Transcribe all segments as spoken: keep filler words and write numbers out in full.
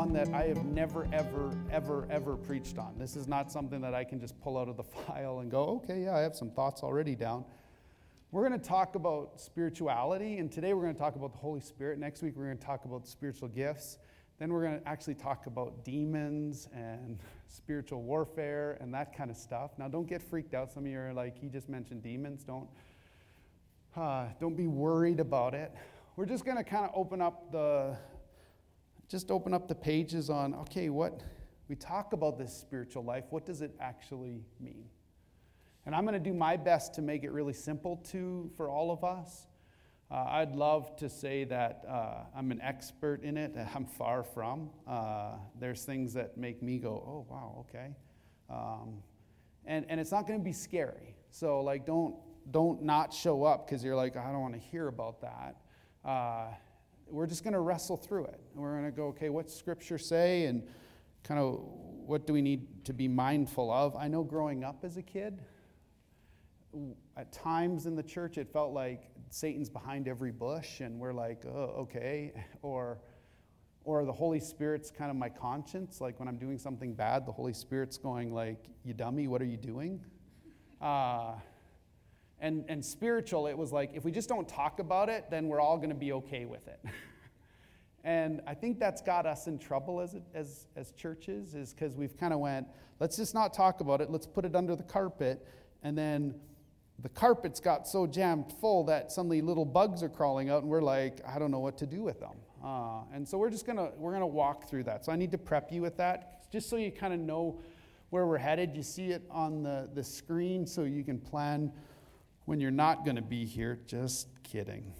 one that I have never, ever, ever, ever preached on. This is not something that I can just pull out of the file and go, okay, yeah, I have some thoughts already down. We're going to talk about spirituality, and today we're going to talk about the Holy Spirit. Next week we're going to talk about spiritual gifts. Then we're going to actually talk about demons and spiritual warfare and that kind of stuff. Now, don't get freaked out. Some of you are like, he just mentioned demons. Don't, uh, don't be worried about it. We're just going to kind of open up the, just open up the pages on, okay, what, we talk about this spiritual life. What does it actually mean? And I'm going to do my best to make it really simple to, for all of us. Uh, I'd love to say that uh, I'm an expert in it. I'm far from. Uh, there's things that make me go, oh, wow, okay. Um, and, and it's not going to be scary. So, like, don't, don't not show up because you're like, I don't want to hear about that. Uh, we're just going to wrestle through it. We're going to go, okay, what's Scripture say? And kind of what do we need to be mindful of? I know growing up as a kid, at times in the church, it felt like Satan's behind every bush, and we're like, oh, okay. Or, or the Holy Spirit's kind of my conscience. Like when I'm doing something bad, the Holy Spirit's going like, you dummy, what are you doing? Uh, and, and spiritual, it was like, if we just don't talk about it, then we're all going to be okay with it. And I think that's got us in trouble as as as churches, is because we've kind of went, let's just not talk about it. Let's put it under the carpet, and then the carpet's got so jammed full that suddenly little bugs are crawling out, and we're like, I don't know what to do with them. Uh, and so we're just gonna we're gonna walk through that. So I need to prep you with that, just so you kind of know where we're headed. You see it on the, the screen, so you can plan when you're not going to be here. Just kidding.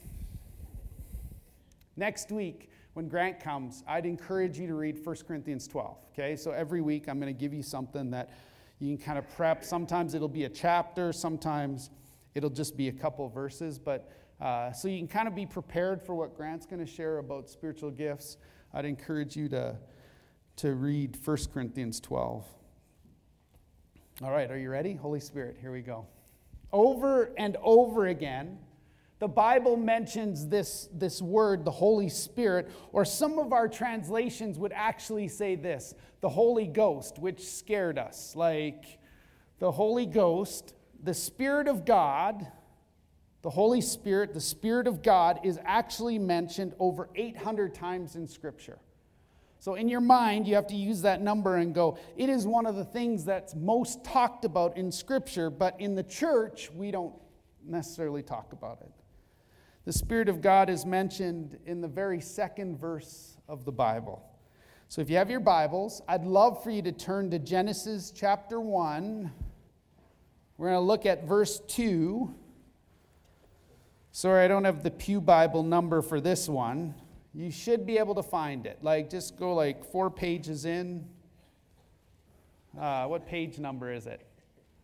Next week, when Grant comes, I'd encourage you to read First Corinthians twelve. Okay, so every week I'm going to give you something that you can kind of prep. Sometimes it'll be a chapter. Sometimes it'll just be a couple verses. But uh, so you can kind of be prepared for what Grant's going to share about spiritual gifts. I'd encourage you to, to read First Corinthians twelve. All right, are you ready? Holy Spirit, here we go. Over and over again, the Bible mentions this, this word, the Holy Spirit, or some of our translations would actually say this, the Holy Ghost, which scared us. Like, the Holy Ghost, the Spirit of God, the Holy Spirit, the Spirit of God is actually mentioned over eight hundred times in Scripture. So in your mind, you have to use that number and go, it is one of the things that's most talked about in Scripture, but in the church, we don't necessarily talk about it. The Spirit of God is mentioned in the very second verse of the Bible. So if you have your Bibles, I'd love for you to turn to Genesis chapter one. We're going to look at verse two. Sorry, I don't have the Pew Bible number for this one. You should be able to find it. Like, just go like four pages in. Uh, what page number is it?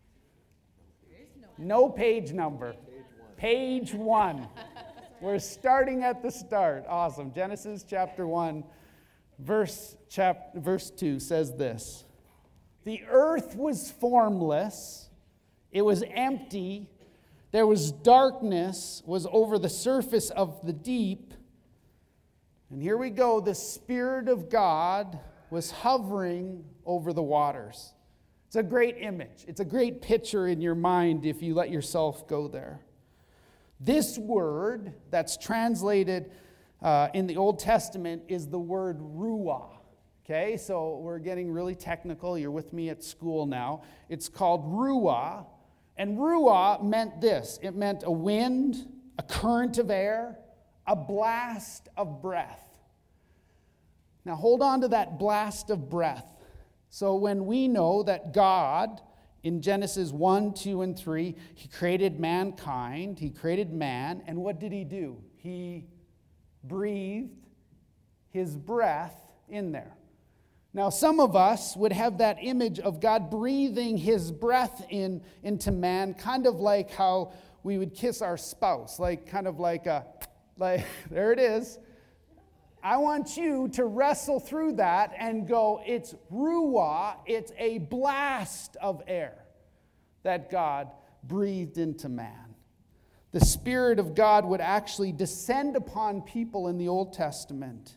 No page number. Page one. We're starting at the start. Awesome. Genesis chapter one, verse, chap- verse two says this. The earth was formless. It was empty. There was darkness was over the surface of the deep. And here we go. The Spirit of God was hovering over the waters. It's a great image. It's a great picture in your mind if you let yourself go there. This word that's translated uh, in the Old Testament is the word ruah. Okay, so we're getting really technical. You're with me at school now. It's called ruah. And ruah meant this. It meant a wind, a current of air, a blast of breath. Now hold on to that blast of breath. So when we know that God, in Genesis one, two, and three, He created mankind, He created man, and what did He do? He breathed His breath in there. Now, some of us would have that image of God breathing His breath in into man, kind of like how we would kiss our spouse, like kind of like a, like, there it is. I want you to wrestle through that and go, it's ruah, it's a blast of air that God breathed into man. The Spirit of God would actually descend upon people in the Old Testament.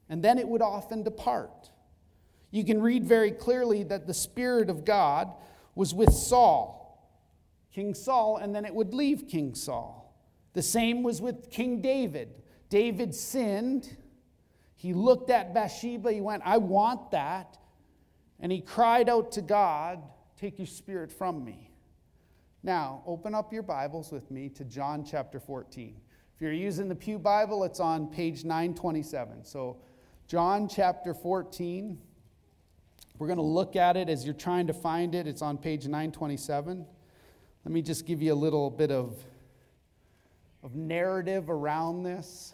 and then it would often depart. You can read very clearly that the Spirit of God was with Saul, King Saul, and then it would leave King Saul. The same was with King David. David sinned. He looked at Bathsheba. He went, I want that. And he cried out to God, take your spirit from me. Now, open up your Bibles with me to John chapter fourteen. If you're using the Pew Bible, it's on page nine twenty-seven. So, John chapter fourteen. We're going to look at it as you're trying to find it. It's on page nine twenty-seven. Let me just give you a little bit of, of narrative around this.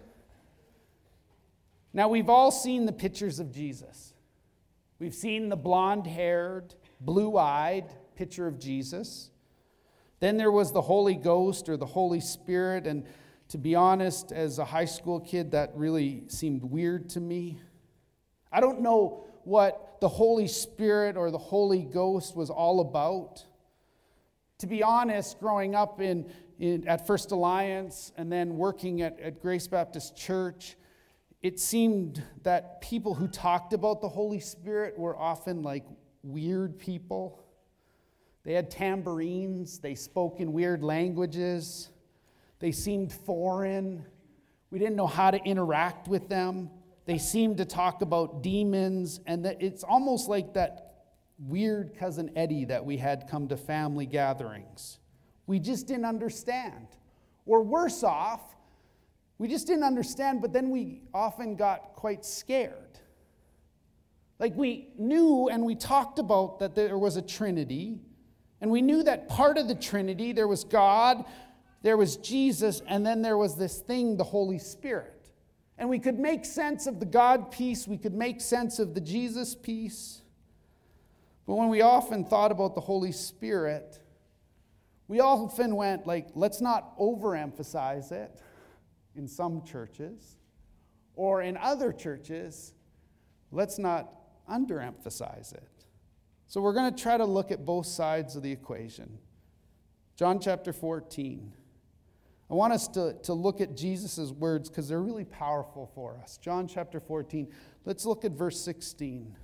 Now, we've all seen the pictures of Jesus. We've seen the blonde-haired, blue-eyed picture of Jesus. Then there was the Holy Ghost or the Holy Spirit, and to be honest, as a high school kid, that really seemed weird to me. I don't know what the Holy Spirit or the Holy Ghost was all about. To be honest, growing up in, in at First Alliance and then working at, at Grace Baptist Church, it seemed that people who talked about the Holy Spirit were often like weird people. They had tambourines. They spoke in weird languages. They seemed foreign. We didn't know how to interact with them. They seemed to talk about demons. And that it's almost like that weird Cousin Eddie that we had come to family gatherings. We just didn't understand. Or worse off, we just didn't understand, but then we often got quite scared. Like we knew and we talked about that there was a Trinity, and we knew that part of the Trinity, there was God, there was Jesus, and then there was this thing, the Holy Spirit. And we could make sense of the God piece, we could make sense of the Jesus piece. But when we often thought about the Holy Spirit, we often went like, let's not overemphasize it in some churches, or in other churches, let's not underemphasize it. So we're going to try to look at both sides of the equation. John chapter fourteen. I want us to, to look at Jesus' words because they're really powerful for us. John chapter fourteen. Let's look at verse sixteen.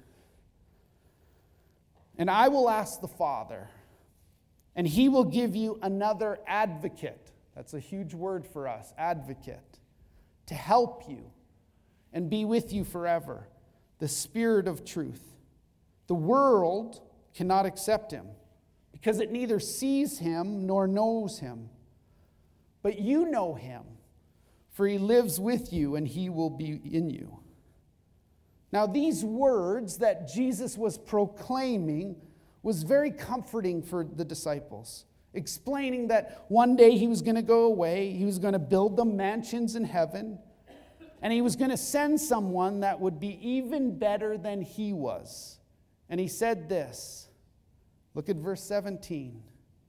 And I will ask the Father, and he will give you another advocate. That's a huge word for us, advocate, to help you and be with you forever, the Spirit of truth. The world cannot accept him because it neither sees him nor knows him. But you know him, for he lives with you and he will be in you. Now, these words that Jesus was proclaiming was very comforting for the disciples, explaining that one day he was going to go away, he was going to build them mansions in heaven, and he was going to send someone that would be even better than he was. And he said this. Look at verse seventeen.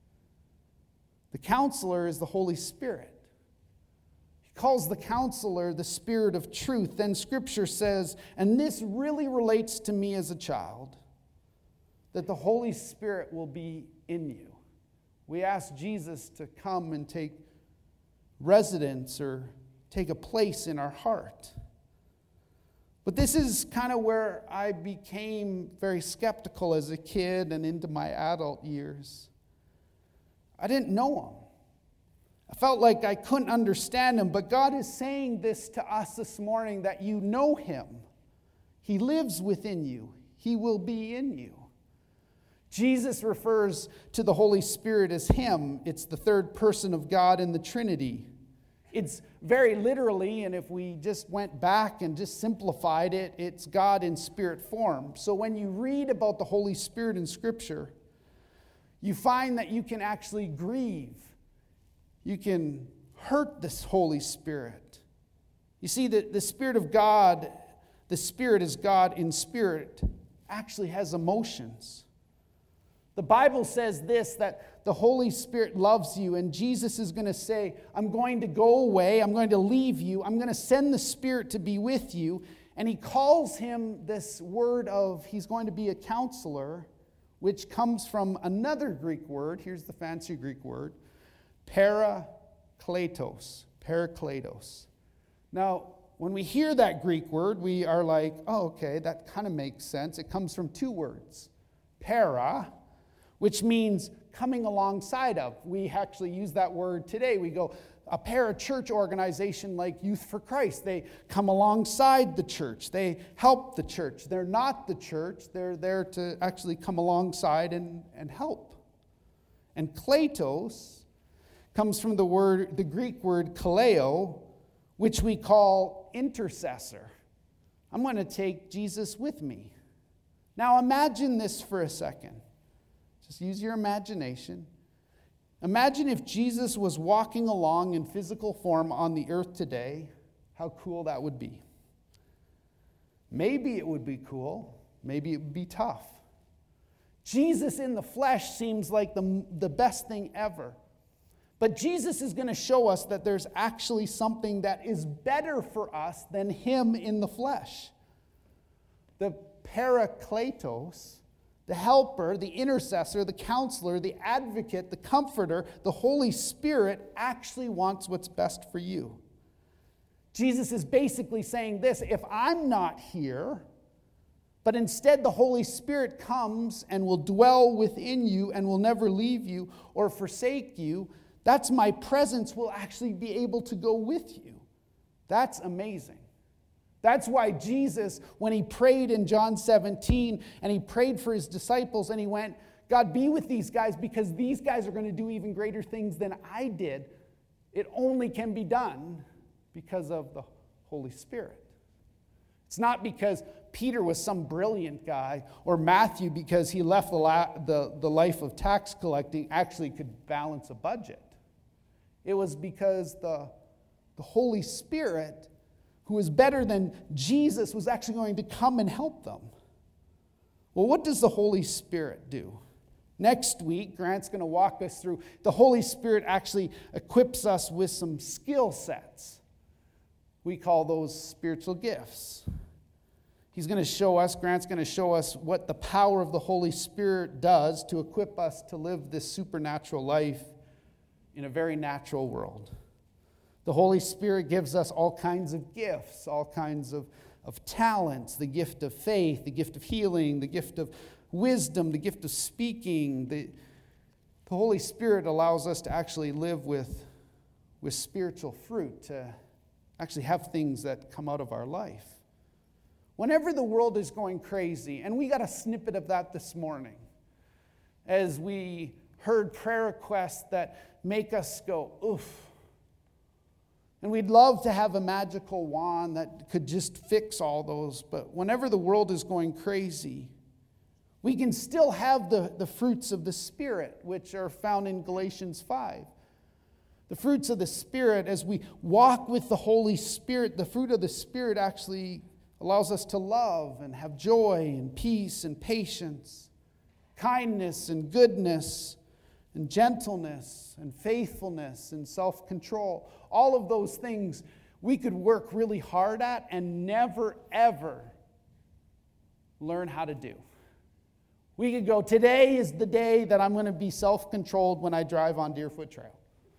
The Counselor is the Holy Spirit. He calls the Counselor the Spirit of truth. Then Scripture says, and this really relates to me as a child, that the Holy Spirit will be in you. We ask Jesus to come and take residence or take a place in our heart. But this is kind of where I became very skeptical as a kid and into my adult years. I didn't know him. I felt like I couldn't understand him, but God is saying this to us this morning, that you know him. He lives within you. He will be in you. Jesus refers to the Holy Spirit as him. It's the third person of God in the Trinity. It's very literally, and if we just went back and just simplified it, it's God in spirit form. So when you read about the Holy Spirit in Scripture, you find that you can actually grieve. You can hurt this Holy Spirit. You see, the, the Spirit of God, the Spirit is God in spirit, actually has emotions. The Bible says this, that the Holy Spirit loves you, and Jesus is going to say, I'm going to go away, I'm going to leave you, I'm going to send the Spirit to be with you. And he calls him this word of, he's going to be a counselor, which comes from another Greek word. Here's the fancy Greek word, parakletos, parakletos. Now, when we hear that Greek word, we are like, oh, okay, that kind of makes sense. It comes from two words, para, which means coming alongside of. We actually use that word today. We go, a para-church organization like Youth for Christ, they come alongside the church. They help the church. They're not the church. They're there to actually come alongside and, and help. And kletos comes from the word, the Greek word kaleo, which we call intercessor. I'm going to take Jesus with me. Now imagine this for a second. Just use your imagination. Imagine if Jesus was walking along in physical form on the earth today. How cool that would be. Maybe it would be cool. Maybe it would be tough. Jesus in the flesh seems like the, the best thing ever. But Jesus is going to show us that there's actually something that is better for us than him in the flesh. The Parakletos, the helper, the intercessor, the counselor, the advocate, the comforter, the Holy Spirit actually wants what's best for you. Jesus is basically saying this: if I'm not here, but instead the Holy Spirit comes and will dwell within you and will never leave you or forsake you, that's my presence will actually be able to go with you. That's amazing. That's why Jesus, when he prayed in John seventeen, and he prayed for his disciples, and he went, God, be with these guys, because these guys are going to do even greater things than I did. It only can be done because of the Holy Spirit. It's not because Peter was some brilliant guy, or Matthew, because he left the, la- the, the life of tax collecting, actually could balance a budget. It was because the, the Holy Spirit, who is better than Jesus, was actually going to come and help them. Well, what does the Holy Spirit do? Next week, Grant's going to walk us through. The Holy Spirit actually equips us with some skill sets. We call those spiritual gifts. He's going to show us, Grant's going to show us what the power of the Holy Spirit does to equip us to live this supernatural life in a very natural world. The Holy Spirit gives us all kinds of gifts, all kinds of, of talents, the gift of faith, the gift of healing, the gift of wisdom, the gift of speaking. The, the Holy Spirit allows us to actually live with, with spiritual fruit, to actually have things that come out of our life. Whenever the world is going crazy, and we got a snippet of that this morning, as we heard prayer requests that make us go, oof. And we'd love to have a magical wand that could just fix all those. But whenever the world is going crazy, we can still have the, the fruits of the Spirit, which are found in Galatians five. The fruits of the Spirit, as we walk with the Holy Spirit, the fruit of the Spirit actually allows us to love and have joy and peace and patience, kindness and goodness and gentleness and faithfulness and self-control. All of those things we could work really hard at and never, ever learn how to do. We could go, today is the day that I'm going to be self-controlled when I drive on Deerfoot Trail.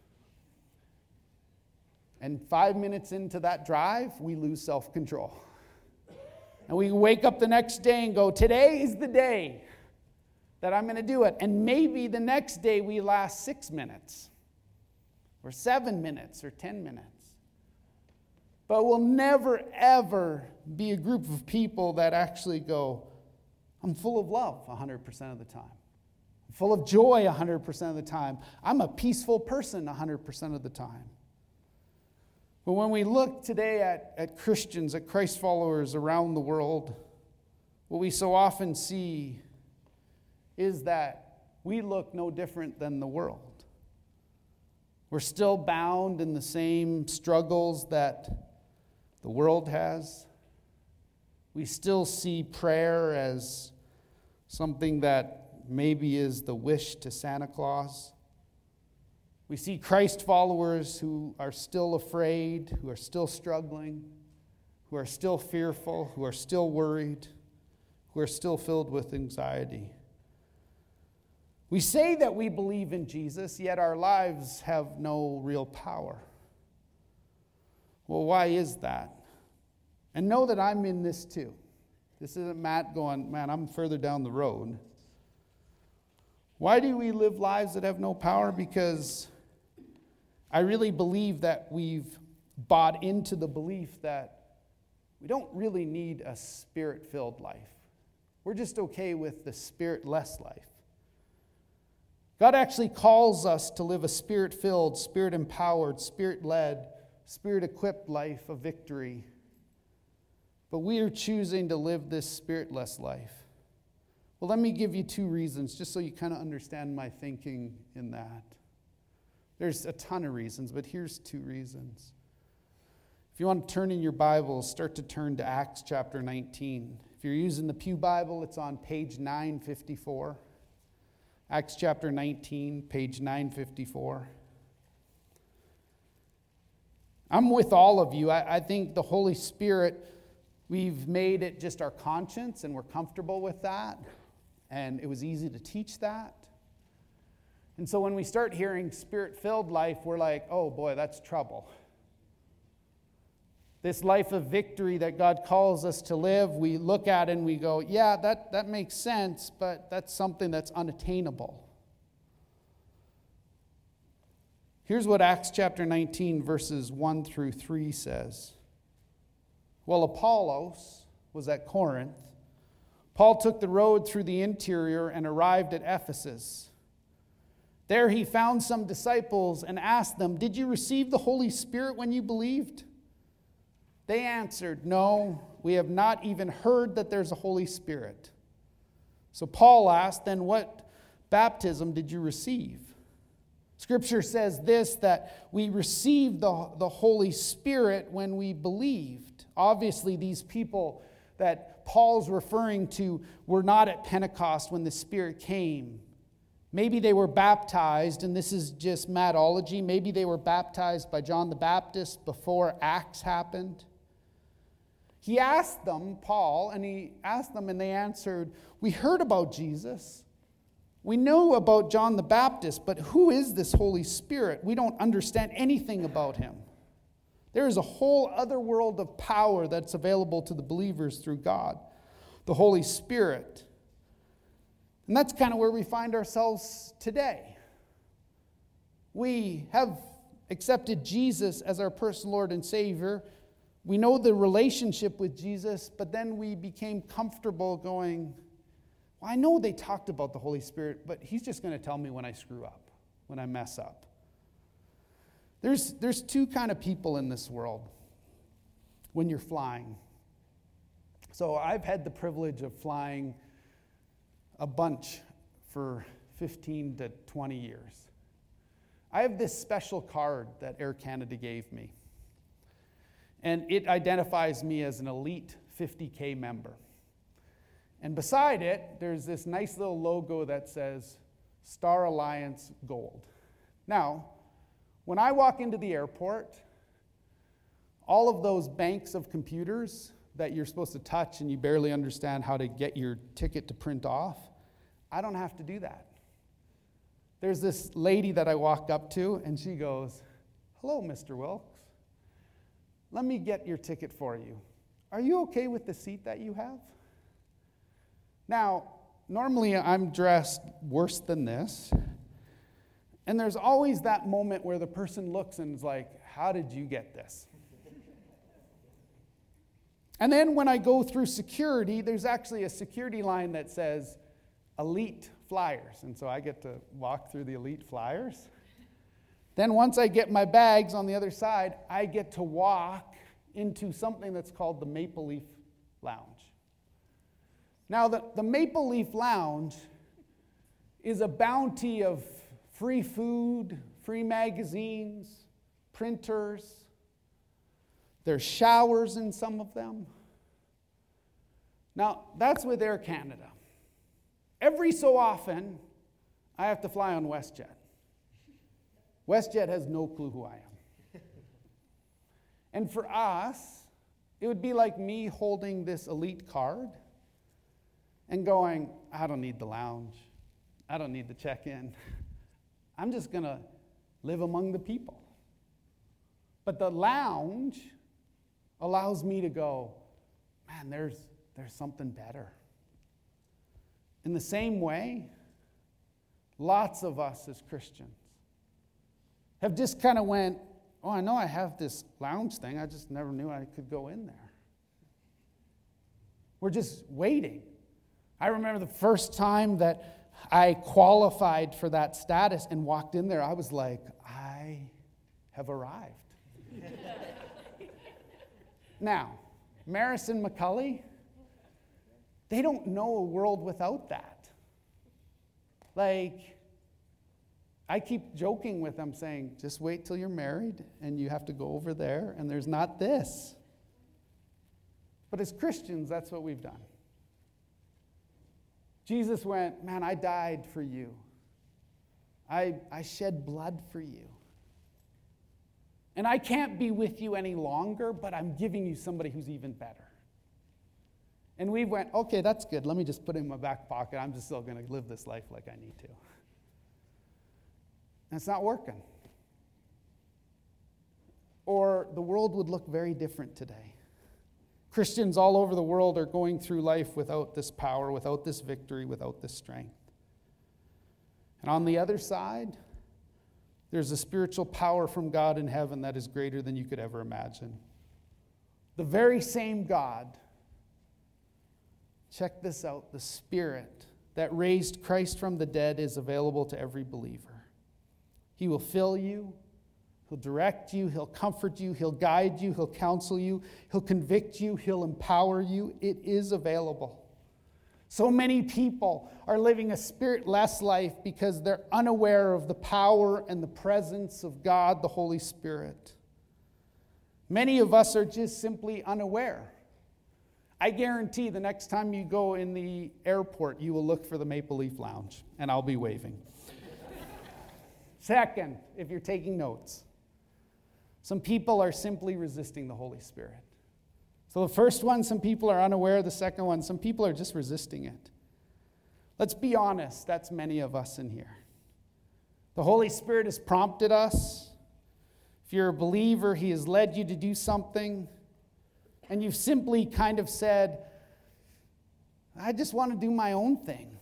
And five minutes into that drive, we lose self-control. And we wake up the next day and go, today is the day that I'm going to do it. And maybe the next day we last six minutes or seven minutes or ten minutes. But we'll never, ever be a group of people that actually go, I'm full of love one hundred percent of the time. I'm full of joy one hundred percent of the time. I'm a peaceful person one hundred percent of the time. But when we look today at, at Christians, at Christ followers around the world, what we so often see is that we look no different than the world. We're still bound in the same struggles that the world has. We still see prayer as something that maybe is the wish to Santa Claus. We see Christ followers who are still afraid, who are still struggling, who are still fearful, who are still worried, who are still filled with anxiety. We say that we believe in Jesus, yet our lives have no real power. Well, why is that? And know that I'm in this too. This isn't Matt going, man, I'm further down the road. Why do we live lives that have no power? Because I really believe that we've bought into the belief that we don't really need a spirit-filled life. We're just okay with the spirit-less life. God actually calls us to live a spirit-filled, spirit-empowered, spirit-led, spirit-equipped life of victory. But we are choosing to live this spiritless life. Well, let me give you two reasons, just so you kind of understand my thinking in that. There's a ton of reasons, but here's two reasons. If you want to turn in your Bibles, start to turn to Acts chapter nineteen. If you're using the Pew Bible, it's on page nine fifty-four. Acts chapter nineteen, page nine fifty-four. I'm with all of you. I, I think the Holy Spirit, we've made it just our conscience, and we're comfortable with that. And it was easy to teach that. And so when we start hearing spirit-filled life, we're like, oh boy, that's trouble. This life of victory that God calls us to live, we look at it and we go, yeah, that, that makes sense, but that's something that's unattainable. Here's what Acts chapter nineteen, verses one through three says. While Apollos was at Corinth, Paul took the road through the interior and arrived at Ephesus. There he found some disciples and asked them, did you receive the Holy Spirit when you believed? They answered, no, we have not even heard that there's a Holy Spirit. So Paul asked, then what baptism did you receive? Scripture says this, that we received the, the Holy Spirit when we believed. Obviously, these people that Paul's referring to were not at Pentecost when the Spirit came. Maybe they were baptized, and this is just Mattology, maybe they were baptized by John the Baptist before Acts happened. He asked them, Paul, and he asked them, and they answered, we heard about Jesus. We know about John the Baptist, but who is this Holy Spirit? We don't understand anything about him. There is a whole other world of power that's available to the believers through God, the Holy Spirit. And that's kind of where we find ourselves today. We have accepted Jesus as our personal Lord and Savior. We know the relationship with Jesus, but then we became comfortable going, well, I know they talked about the Holy Spirit, but he's just going to tell me when I screw up, when I mess up. There's, there's two kind of people in this world when you're flying. So I've had the privilege of flying a bunch for fifteen to twenty years. I have this special card that Air Canada gave me. And it identifies me as an elite fifty K member. And beside it, there's this nice little logo that says Star Alliance Gold. Now, when I walk into the airport, all of those banks of computers that you're supposed to touch and you barely understand how to get your ticket to print off, I don't have to do that. There's this lady that I walk up to, and she goes, hello, Mister Wilkes. Let me get your ticket for you. Are you okay with the seat that you have? Now, normally I'm dressed worse than this. And there's always that moment where the person looks and is like, how did you get this? And then when I go through security, there's actually a security line that says Elite Flyers. And so I get to walk through the Elite Flyers. Then once I get my bags on the other side, I get to walk into something that's called the Maple Leaf Lounge. Now, the, the Maple Leaf Lounge is a bounty of free food, free magazines, printers. There's showers in some of them. Now, that's with Air Canada. Every so often, I have to fly on WestJet. WestJet has no clue who I am. And for us, it would be like me holding this elite card and going, I don't need the lounge. I don't need the check-in. I'm just going to live among the people. But the lounge allows me to go, man, there's, there's something better. In the same way, lots of us as Christians have just kind of went, oh, I know I have this lounge thing. I just never knew I could go in there. We're just waiting. I remember the first time that I qualified for that status and walked in there, I was like, I have arrived. Now, Maris and McCully, they don't know a world without that. Like, I keep joking with them saying, just wait till you're married and you have to go over there and there's not this. But as Christians, that's what we've done. Jesus went, man, I died for you. I, I shed blood for you. And I can't be with you any longer, but I'm giving you somebody who's even better. And we went, okay, that's good. Let me just put it in my back pocket. I'm just still going to live this life like I need to. And it's not working. Or the world would look very different today. Christians all over the world are going through life without this power, without this victory, without this strength. And on the other side, there's a spiritual power from God in heaven that is greater than you could ever imagine. The very same God, check this out, the Spirit that raised Christ from the dead is available to every believer. He will fill you. He'll direct you, he'll comfort you, he'll guide you, he'll counsel you, he'll convict you, he'll empower you. It is available. So many people are living a spirit-less life because they're unaware of the power and the presence of God, the Holy Spirit. Many of us are just simply unaware. I guarantee the next time you go in the airport, you will look for the Maple Leaf Lounge, and I'll be waving. Second, if you're taking notes, some people are simply resisting the Holy Spirit. So the first one, some people are unaware. The second one, some people are just resisting it. Let's be honest, that's many of us in here. The Holy Spirit has prompted us. If you're a believer, He has led you to do something, and you've simply kind of said, I just want to do my own thing.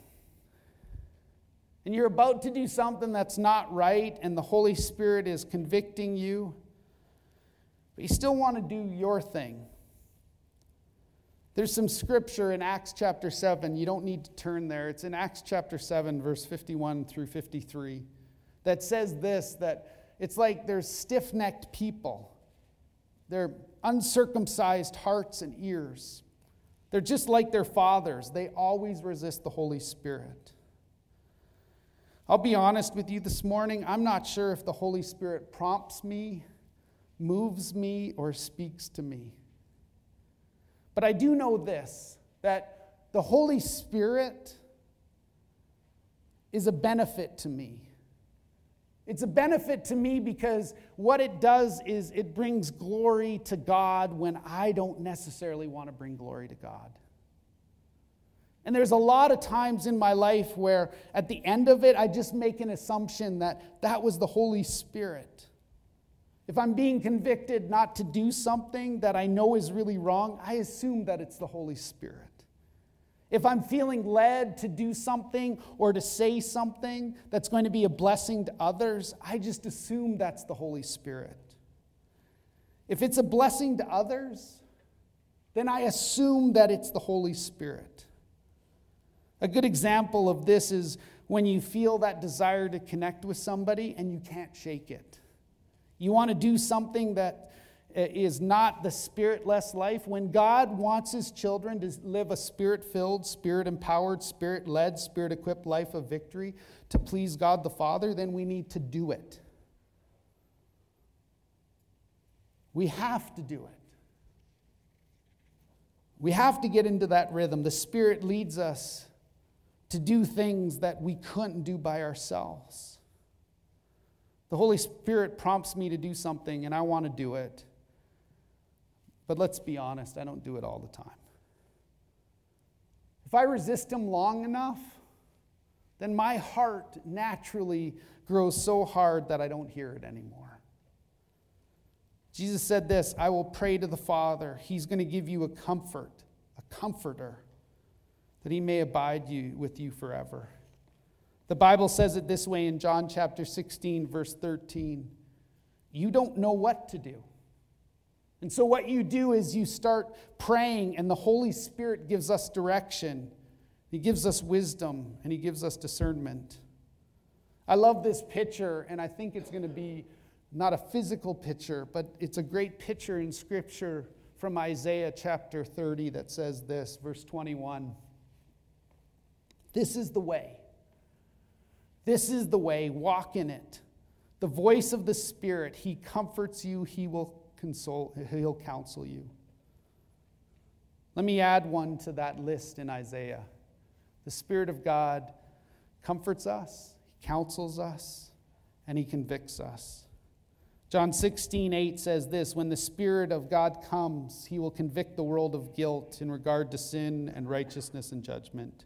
And you're about to do something that's not right, and the Holy Spirit is convicting you, but you still want to do your thing. There's some scripture in Acts chapter seven. You don't need to turn there. It's in Acts chapter seven, verse fifty-one through fifty-three, that says this, that it's like there's stiff-necked people. They're uncircumcised hearts and ears. They're just like their fathers. They always resist the Holy Spirit. I'll be honest with you this morning. I'm not sure if the Holy Spirit prompts me, moves me, or speaks to me. But I do know this, that the Holy Spirit is a benefit to me. It's a benefit to me because what it does is it brings glory to God when I don't necessarily want to bring glory to God. And there's a lot of times in my life where at the end of it, I just make an assumption that that was the Holy Spirit. If I'm being convicted not to do something that I know is really wrong, I assume that it's the Holy Spirit. If I'm feeling led to do something or to say something that's going to be a blessing to others, I just assume that's the Holy Spirit. If it's a blessing to others, then I assume that it's the Holy Spirit. A good example of this is when you feel that desire to connect with somebody and you can't shake it. You want to do something that is not the spiritless life. When God wants His children to live a spirit-filled, spirit-empowered, spirit-led, spirit-equipped life of victory to please God the Father, then we need to do it. We have to do it. We have to get into that rhythm. The Spirit leads us to do things that we couldn't do by ourselves. The Holy Spirit prompts me to do something, and I want to do it. But let's be honest, I don't do it all the time. If I resist Him long enough, then my heart naturally grows so hard that I don't hear it anymore. Jesus said this, I will pray to the Father. He's going to give you a comfort. a comforter, that he may abide you with you forever. The Bible says it this way in John chapter sixteen, verse thirteen. You don't know what to do. And so what you do is you start praying, and the Holy Spirit gives us direction. He gives us wisdom, and he gives us discernment. I love this picture, and I think it's going to be not a physical picture, but it's a great picture in Scripture from Isaiah chapter thirty that says this, verse twenty-one. This is the way. This is the way. Walk in it. The voice of the Spirit, he comforts you, he will console, he'll counsel you. Let me add one to that list in Isaiah. The Spirit of God comforts us, he counsels us, and he convicts us. John sixteen eight says this, when the Spirit of God comes, he will convict the world of guilt in regard to sin and righteousness and judgment.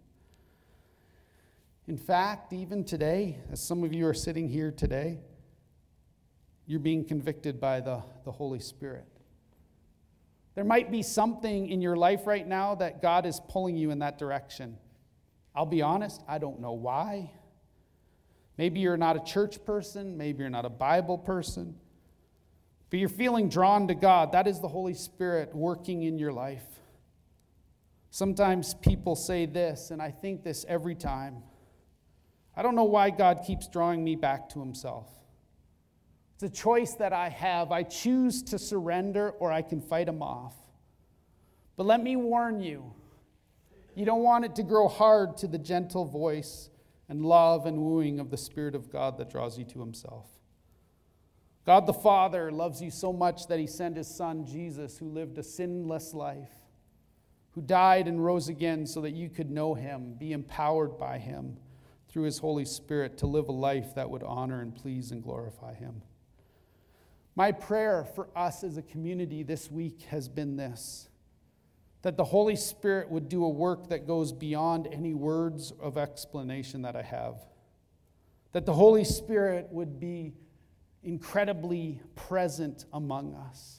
In fact, even today, as some of you are sitting here today, you're being convicted by the, the Holy Spirit. There might be something in your life right now that God is pulling you in that direction. I'll be honest, I don't know why. Maybe you're not a church person, maybe you're not a Bible person, but you're feeling drawn to God. That is the Holy Spirit working in your life. Sometimes people say this, and I think this every time. I don't know why God keeps drawing me back to himself. It's a choice that I have. I choose to surrender, or I can fight him off. But let me warn you, you don't want it to grow hard to the gentle voice and love and wooing of the Spirit of God that draws you to himself. God the Father loves you so much that he sent his Son, Jesus, who lived a sinless life, who died and rose again so that you could know him, be empowered by him through his Holy Spirit to live a life that would honor and please and glorify him. My prayer for us as a community this week has been this, that the Holy Spirit would do a work that goes beyond any words of explanation that I have. That the Holy Spirit would be incredibly present among us.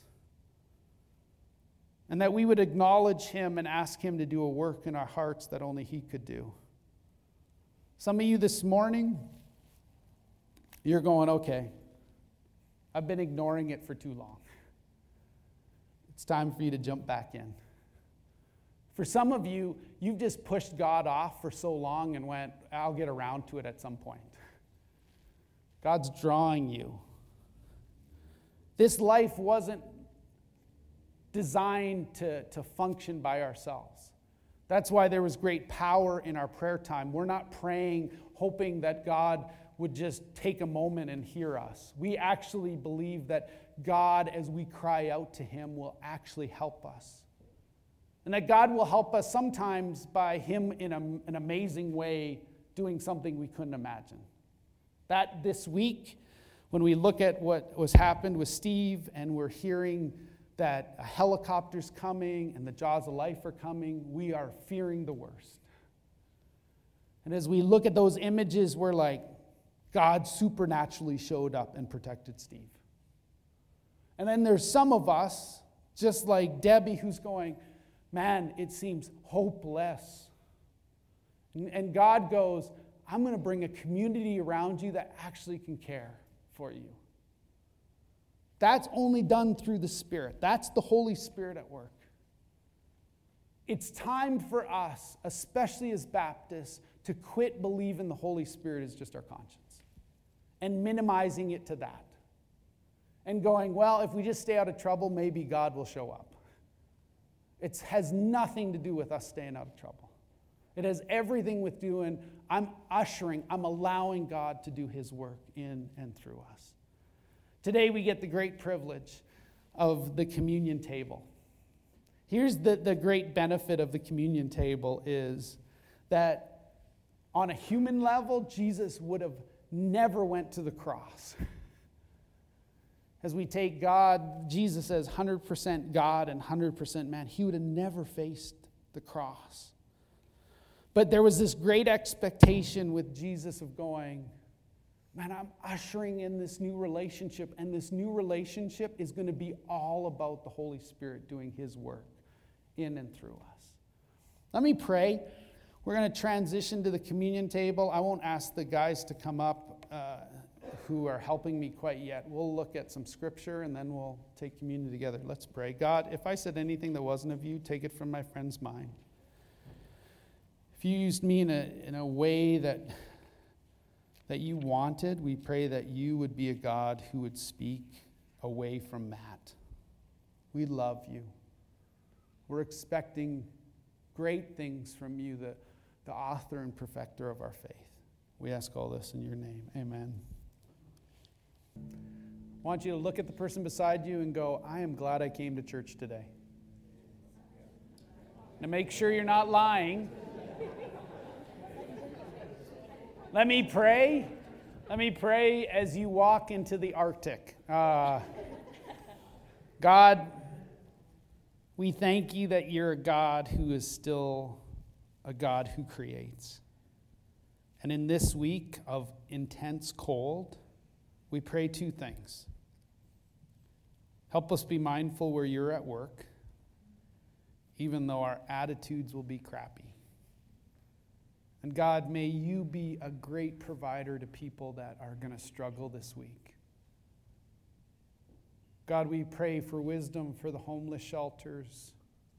And that we would acknowledge him and ask him to do a work in our hearts that only he could do. Some of you this morning, you're going, okay, I've been ignoring it for too long. It's time for you to jump back in. For some of you, you've just pushed God off for so long and went, I'll get around to it at some point. God's drawing you. This life wasn't designed to, to function by ourselves. That's why there was great power in our prayer time. We're not praying, hoping that God would just take a moment and hear us. We actually believe that God, as we cry out to him, will actually help us. And that God will help us sometimes by him in a, an amazing way doing something we couldn't imagine. That this week, when we look at what was happened with Steve and we're hearing that a helicopter's coming and the jaws of life are coming, we are fearing the worst. And as we look at those images, we're like, God supernaturally showed up and protected Steve. And then there's some of us, just like Debbie, who's going, man, it seems hopeless. And, and God goes, I'm going to bring a community around you that actually can care for you. That's only done through the Spirit. That's the Holy Spirit at work. It's time for us, especially as Baptists, to quit believing the Holy Spirit is just our conscience and minimizing it to that. And going, well, if we just stay out of trouble, maybe God will show up. It has nothing to do with us staying out of trouble. It has everything with doing, I'm ushering, I'm allowing God to do his work in and through us. Today we get the great privilege of the communion table. Here's the, the great benefit of the communion table is that on a human level, Jesus would have never went to the cross. As we take God, Jesus as one hundred percent God and one hundred percent man, he would have never faced the cross. But there was this great expectation with Jesus of going, man, I'm ushering in this new relationship, and this new relationship is going to be all about the Holy Spirit doing his work in and through us. Let me pray. We're going to transition to the communion table. I won't ask the guys to come up uh, who are helping me quite yet. We'll look at some scripture and then we'll take communion together. Let's pray. God, if I said anything that wasn't of you, take it from my friend's mind. If you used me in a in a way that that you wanted, we pray that you would be a God who would speak away from that. We love you. We're expecting great things from you, the, the author and perfecter of our faith. We ask all this in your name. Amen. I want you to look at the person beside you and go, I am glad I came to church today. Now make sure you're not lying. Let me pray. Let me pray as you walk into the Arctic. Uh, God, we thank you that you're a God who is still a God who creates. And in this week of intense cold, we pray two things. Help us be mindful where you're at work, even though our attitudes will be crappy. And God, may you be a great provider to people that are going to struggle this week. God, we pray for wisdom for the homeless shelters.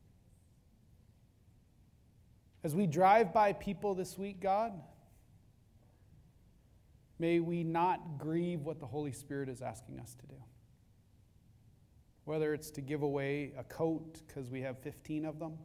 As we drive by people this week, God, may we not grieve what the Holy Spirit is asking us to do. Whether it's to give away a coat because we have fifteen of them,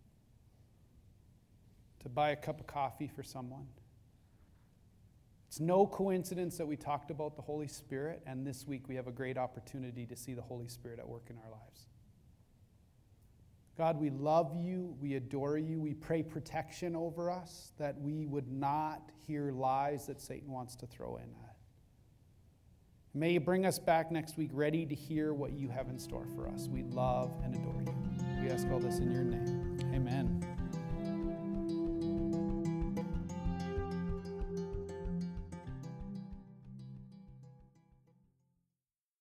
to buy a cup of coffee for someone. It's no coincidence that we talked about the Holy Spirit, and this week we have a great opportunity to see the Holy Spirit at work in our lives. God, we love you, we adore you, we pray protection over us, that we would not hear lies that Satan wants to throw in at. May you bring us back next week ready to hear what you have in store for us. We love and adore you. We ask all this in your name. Amen.